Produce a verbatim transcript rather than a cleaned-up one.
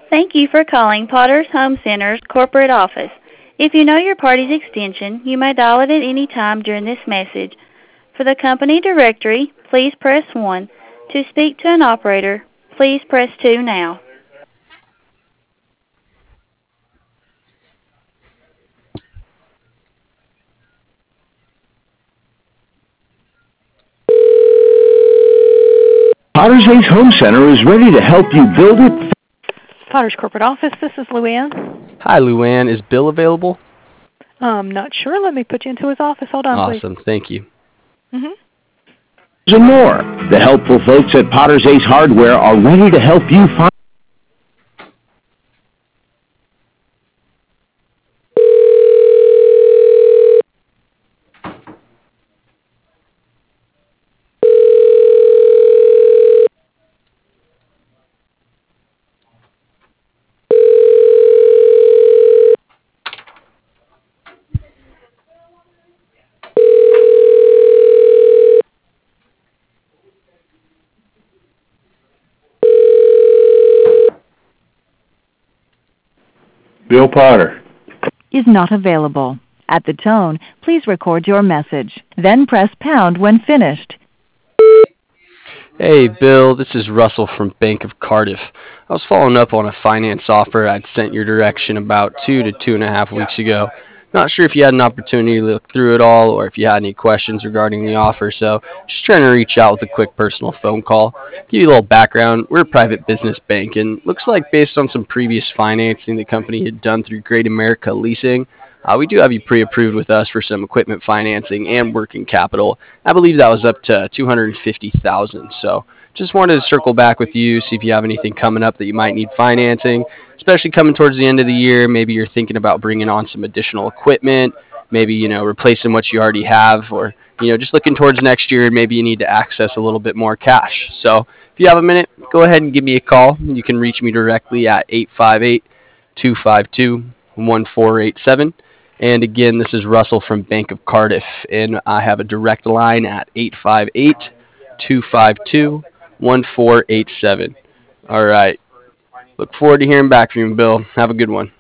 Thank you for calling Potter's Home Center's corporate office. If you know your party's extension, you may dial it at any time during this message. For the company directory, please press one. To speak to an operator, please press two now. Potter's Ace Home Center is ready to help you build it. Potter's corporate office, this is Luann. Hi, Luann. Is Bill available? Um, not sure. Let me put you into his office. Hold on, please. Awesome. Thank you. Mm-hmm. And more. The helpful folks at Potter's Ace Hardware are ready to help you find. Bill Potter is not available. At the tone, please record your message. Then press pound when finished. Hey, Bill. This is Russell from Bank of Cardiff. I was following up on a finance offer I'd sent your direction about two to two and a half weeks ago. Not sure if you had an opportunity to look through it all or if you had any questions regarding the offer, so just trying to reach out with a quick personal phone call. Give you a little background. We're a private business bank, and looks like based on some previous financing the company had done through Great America Leasing, uh, we do have you pre-approved with us for some equipment financing and working capital. I believe that was up to two hundred fifty thousand dollars, so just wanted to circle back with you, see if you have anything coming up that you might need financing, especially coming towards the end of the year. Maybe you're thinking about bringing on some additional equipment, maybe, you know, replacing what you already have, or, you know, just looking towards next year, maybe you need to access a little bit more cash. So if you have a minute, go ahead and give me a call. You can reach me directly at eight five eight, two five two, one four eight seven. And again, this is Russell from Bank of Cardiff, and I have a direct line at eight five eight, two five two, one four eight seven. All right. Look forward to hearing back from you, Bill. Have a good one.